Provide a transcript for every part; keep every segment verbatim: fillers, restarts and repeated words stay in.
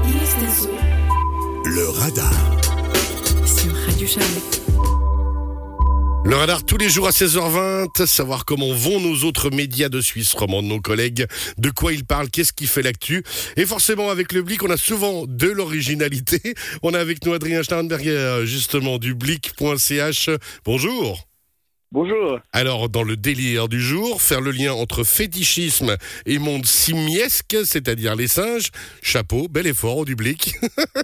Le radar. Sur Radio Chablais. Le radar tous les jours à seize heures vingt, savoir comment vont nos autres médias de Suisse romande, nos collègues, de quoi ils parlent, qu'est-ce qui fait l'actu. Et forcément avec le Blick, on a souvent de l'originalité. On a avec nous Adrien Sternberger, justement, du blick point c h. Bonjour. Bonjour. Alors, dans le délire du jour, faire le lien entre fétichisme et monde simiesque, c'est-à-dire les singes. Chapeau, bel effort du Blick.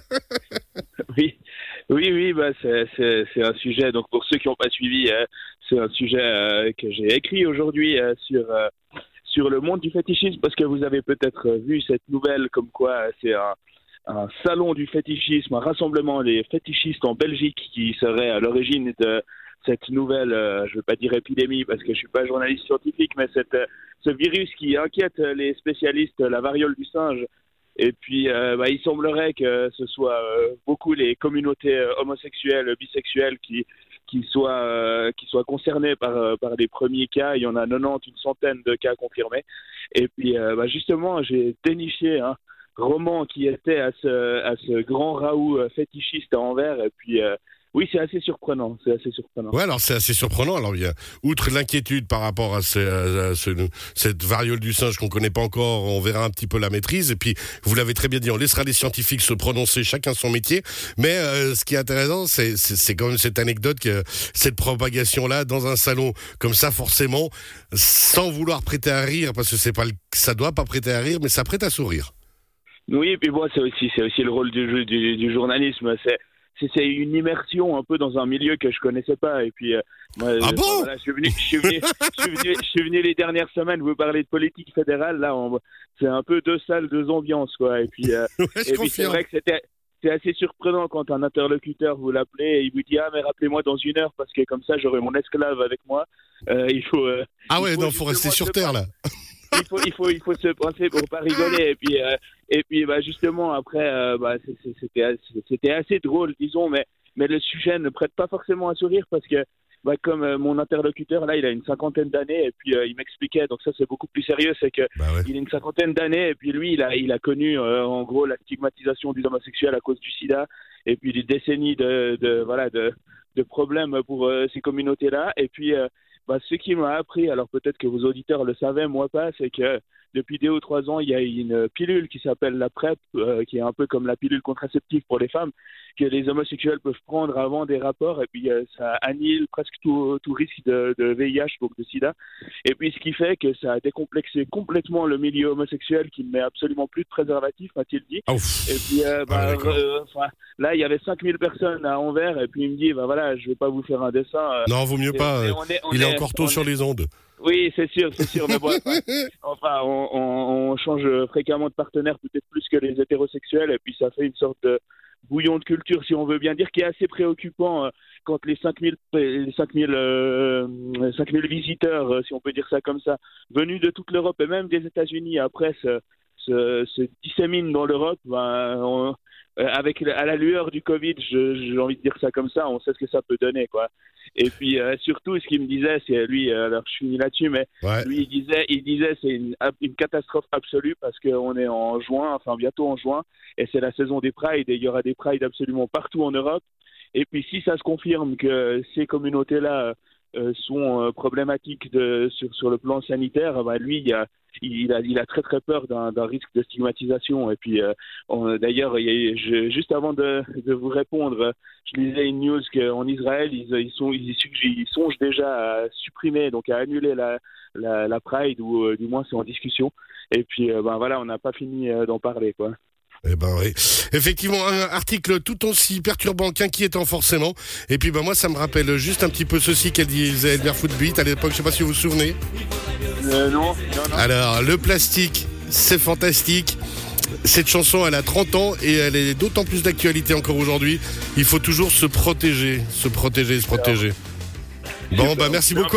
Oui. Oui, oui, bah c'est, c'est, c'est un sujet, donc pour ceux qui n'ont pas suivi, euh, c'est un sujet euh, que j'ai écrit aujourd'hui euh, sur, euh, sur le monde du fétichisme, parce que vous avez peut-être vu cette nouvelle comme quoi euh, c'est un, un salon du fétichisme, un rassemblement des fétichistes en Belgique qui serait à l'origine de cette nouvelle, euh, je ne veux pas dire épidémie parce que je ne suis pas journaliste scientifique, mais cette, euh, ce virus qui inquiète les spécialistes, la variole du singe. Et puis, euh, bah, il semblerait que ce soit euh, beaucoup les communautés euh, homosexuelles, bisexuelles qui, qui, soient, euh, qui soient concernées par, euh, par les premiers cas. Il y en a quatre-vingt-dix, une centaine de cas confirmés. Et puis, euh, bah, justement, j'ai déniché un roman qui était à ce, à ce grand raout euh, fétichiste à Anvers. Et puis, euh, oui, c'est assez surprenant, c'est assez surprenant. Ouais, alors c'est assez surprenant. Alors, il y a, outre l'inquiétude par rapport à, ce, à ce, cette variole du singe qu'on connaît pas encore, on verra un petit peu la maîtrise. Et puis, vous l'avez très bien dit, on laissera les scientifiques se prononcer, chacun son métier. Mais euh, ce qui est intéressant, c'est, c'est, c'est quand même cette anecdote, que cette propagation-là, dans un salon comme ça, forcément, sans vouloir prêter à rire, parce que c'est pas, le, ça doit pas prêter à rire, mais ça prête à sourire. Oui, et puis moi, c'est aussi, c'est aussi le rôle du, du, du journalisme, c'est c'est une immersion un peu dans un milieu que je connaissais pas. Et puis, euh, moi, ah bon voilà, je suis venu, je suis venu, je suis venu, je suis venu les dernières semaines vous parler de politique fédérale. Là, on, c'est un peu deux salles, deux ambiances, quoi. Et puis, euh, ouais, et puis c'est vrai que c'était, c'est assez surprenant quand un interlocuteur vous l'appelez et il vous dit ah mais rappelez-moi dans une heure parce que comme ça j'aurai mon esclave avec moi. Euh, il faut. Euh, ah ouais, il faut non, faut rester sur terre là. il faut, il faut, il faut se penser pour pas rigoler. Et puis, euh, et puis, bah justement après, euh, bah c'est, c'était, assez, c'était assez drôle, disons, mais. Mais le sujet ne prête pas forcément à sourire parce que, bah, comme euh, mon interlocuteur, là, il a une cinquantaine d'années et puis euh, il m'expliquait, donc ça c'est beaucoup plus sérieux, c'est que bah ouais. il a une cinquantaine d'années et puis lui, il a, il a connu euh, en gros la stigmatisation des homosexuels à cause du sida et puis des décennies de, de, voilà, de, de problèmes pour euh, ces communautés-là. Et puis, euh, bah, ce qui m'a appris, alors peut-être que vos auditeurs le savaient, moi pas, c'est que depuis deux ou trois ans, il y a une pilule qui s'appelle la PrEP, euh, qui est un peu comme la pilule contraceptive pour les femmes, que les homosexuels peuvent prendre avant des rapports, et puis euh, ça annihile presque tout, tout risque de, de V I H, donc de sida. Et puis ce qui fait que ça a décomplexé complètement le milieu homosexuel, qui ne met absolument plus de préservatif, m'a-t-il dit. Ouf. Et puis euh, bah, ah, euh, là, il y avait cinq mille personnes à Anvers, et puis il me dit, bah voilà, je vais pas vous faire un dessin. Euh, non, vaut mieux pas, on est, on il est, est encore tôt sur est... les ondes. Oui, c'est sûr, c'est sûr, mais bon, enfin, on, on, on change fréquemment de partenaire, peut-être plus que les hétérosexuels, et puis ça fait une sorte de bouillon de culture, si on veut bien dire, qui est assez préoccupant euh, quand les cinq mille, les cinq mille, euh, cinq mille visiteurs, euh, si on peut dire ça comme ça, venus de toute l'Europe et même des États-Unis, après se, se, se disséminent dans l'Europe, ben, on, euh, avec à la lueur du Covid, je, j'ai envie de dire ça comme ça, on sait ce que ça peut donner, quoi. Et puis euh, surtout, ce qu'il me disait, c'est lui, euh, alors je suis là-dessus, mais ouais. lui, il disait, il disait, c'est une, une catastrophe absolue parce qu'on est en juin, enfin bientôt en juin, et c'est la saison des prides, et il y aura des prides absolument partout en Europe. Et puis si ça se confirme que ces communautés-là euh, sont euh, problématiques de, sur, sur le plan sanitaire, bah, lui, il a, il, a, il a très très peur d'un, d'un risque de stigmatisation. Et puis euh, on, d'ailleurs, il, je, juste avant de, de vous répondre, je lisais une news qu'en Israël, ils, ils, sont, ils, ils songent déjà à supprimer, donc à annuler la, la, la Pride, ou euh, du moins c'est en discussion. Et puis euh, ben voilà, on n'a pas fini euh, d'en parler, quoi. Eh ben oui. Effectivement, un article tout aussi perturbant qu'inquiétant forcément. Et puis ben moi, ça me rappelle juste un petit peu ceci qu'elle disait Elmer Footbeat à l'époque, je sais pas si vous vous souvenez. Euh, non, non, non. Alors, le plastique, c'est fantastique. Cette chanson, elle a trente ans et elle est d'autant plus d'actualité encore aujourd'hui. Il faut toujours se protéger, se protéger, se protéger. Bon, super, bah merci beaucoup.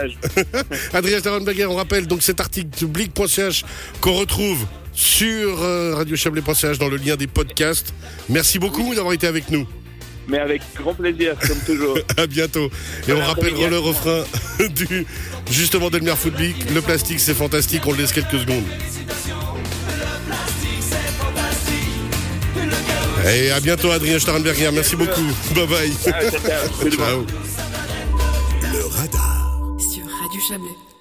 Adrien Sternberger, on rappelle donc cet article de blick point c h qu'on retrouve sur euh, radio chablais point c h dans le lien des podcasts. Merci beaucoup oui. d'avoir été avec nous. Mais avec grand plaisir, comme toujours. À bientôt. Et on rappellera le refrain du, justement d'Elmer Footbeat. Le plastique, c'est fantastique. On le laisse quelques secondes. Le plastique, c'est fantastique. Et à bientôt, Adrien Starnberger. Merci beaucoup. Bye bye. Ah, ciao, ciao. Ciao. Le radar. Sur Radio Chablais.